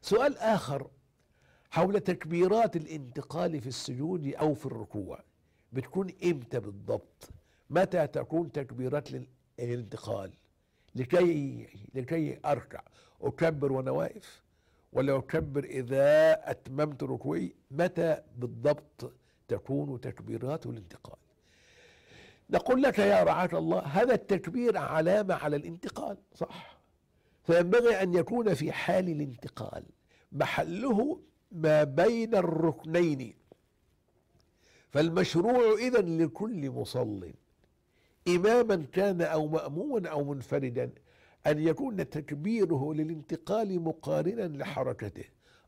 سؤال آخر حول تكبيرات الانتقال في السجود أو في الركوع، بتكون إمتى بالضبط؟ متى تكون تكبيرات الانتقال؟ لكي أركع أكبر وأنا واقف، ولا أكبر إذا أتممت ركوعي؟ متى بالضبط تكون تكبيرات الانتقال؟ نقول لك يا رعاة الله، هذا التكبير علامة على الانتقال، صح؟ فينبغي أن يكون في حال الانتقال محله ما بين الركنين. فالمشروع إذن لكل مصل إماما كان أو مأموما أو منفردا أن يكون تكبيره للانتقال مقارنا لحركته.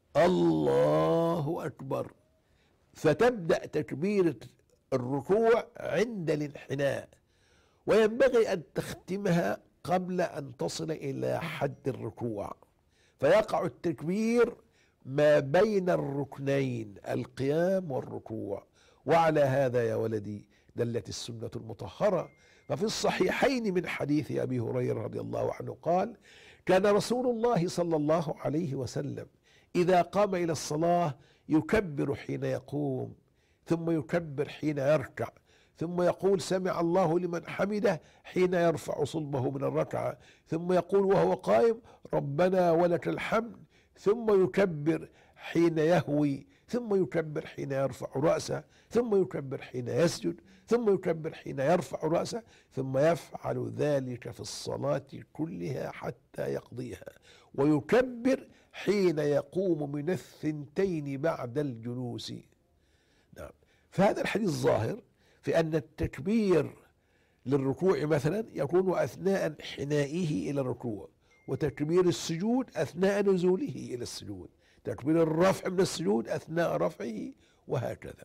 الله أكبر، فتبدأ تكبيرة الركوع عند الانحناء، وينبغي أن تختمها قبل أن تصل إلى حد الركوع، فيقع التكبير ما بين الركنين القيام والركوع. وعلى هذا يا ولدي دلت السنة المطهرة. ففي الصحيحين من حديث أبي هريرة رضي الله عنه قال: كان رسول الله صلى الله عليه وسلم إذا قام إلى الصلاة يكبر حين يقوم، ثم يكبر حين يركع، ثم يقول سمع الله لمن حمده حين يرفع صلبه من الركعة، ثم يقول وهو قائم ربنا ولك الحمد، ثم يكبر حين يهوي، ثم يكبر حين يرفع رأسه، ثم يكبر حين يسجد، ثم يكبر حين يرفع رأسه، ثم يفعل ذلك في الصلاة كلها حتى يقضيها، ويكبر حين يقوم من الثنتين بعد الجلوس. نعم. فهذا الحديث ظاهر في أن التكبير للركوع مثلا يكون أثناء انحنائه إلى الركوع، وتكبير السجود أثناء نزوله إلى السجود، تكبير الرفع من السجود أثناء رفعه، وهكذا.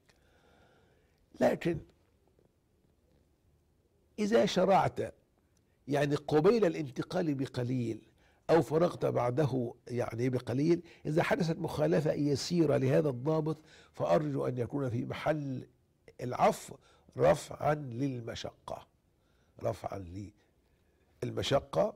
لكن إذا شرعت يعني قبيل الانتقال بقليل أو فرغت بعده يعني بقليل، إذا حدثت مخالفة يسيرة لهذا الضابط فأرجو أن يكون في محل العفو رفعا للمشقة، رفعا للمشقة.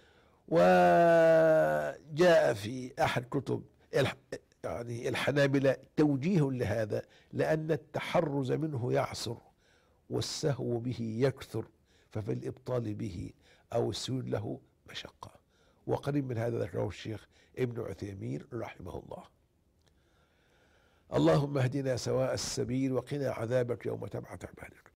وجاء في أحد كتب يعني الحنابلة توجيه لهذا، لأن التحرز منه يعسر والسهو به يكثر، ففي الإبطال به أو السجود له مشقة. وقريب من هذا ذكره الشيخ ابن عثيمين رحمه الله. اللهم اهدنا سواء السبيل وقنا عذابك يوم تبعث عبادك.